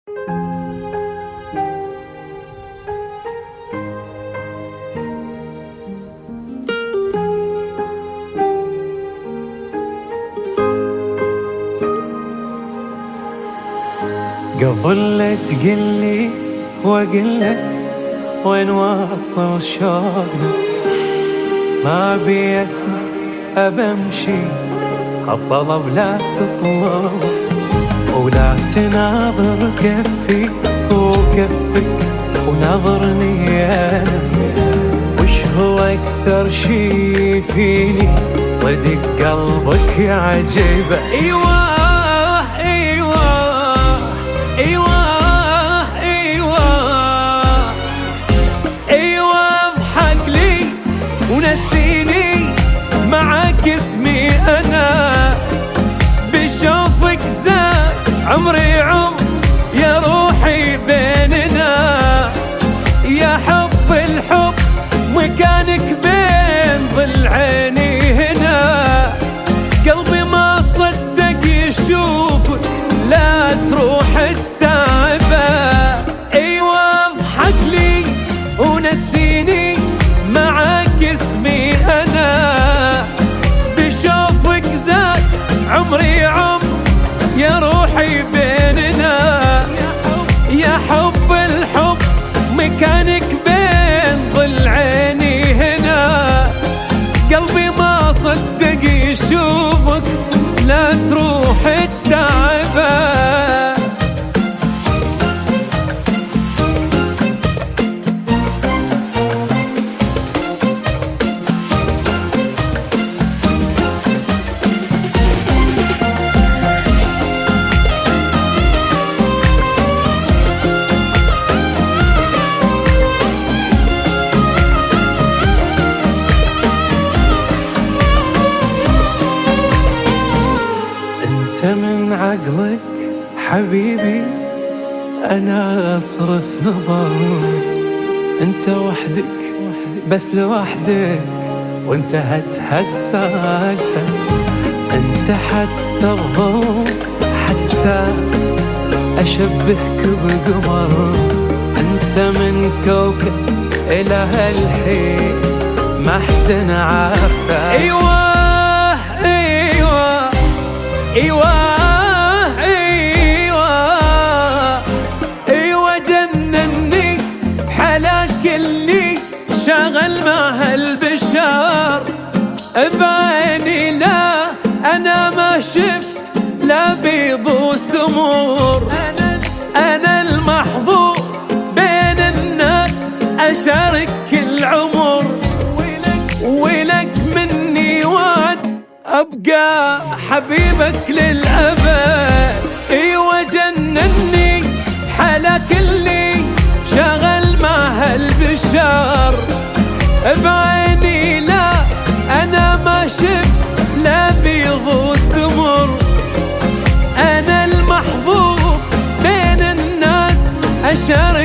قبل لا تقلي واقلك وين واصل شوقنا، ما ابي اسمع ابمشي هالطلب لا تطلب، ولا تناظر كفي وكفك ونظرني انا، وش هو اكثر شي فيني صدق قلبك يعجبه. ايوه اضحك لي ونسيني معاك اسمي انا، بشوفك زاد عمري عمر يا روحي بيننا، يا حب الحب مكانك بين ظل عيني هنا، قلبي ما صدق يشوفك لا تروح التعبه. ايوه اضحك لي ونسيني معاك اسمي انا، بشوفك زاد عمري عمر يا روحي بيننا، يا حب الحب مكانك بين ظل عيني هنا، قلبي ما صدق يشوفك لا تروح التعبه. انت من عقلك حبيبي انا اصرف نظر، انت وحدك بس لوحدك وانتهت هالسالفه، انت حتى الضوء حتى اشبهك بقمر، انت من كوكب الى هالحين ما حد عارفه. ايوه جنني بحلاك اللي شغل مع هالبشر، بعيني لا انا ما شفت لا بيض وسمور، انا المحظوظ بين الناس اشارك العمر، ولك مني وعد ابقى حبيبك للابد. ايوه جنني حالك اللي شغل مع هالبشر، بعيني لا انا ما شفت لا بيض وسمر، انا المحظوظ بين الناس اشارك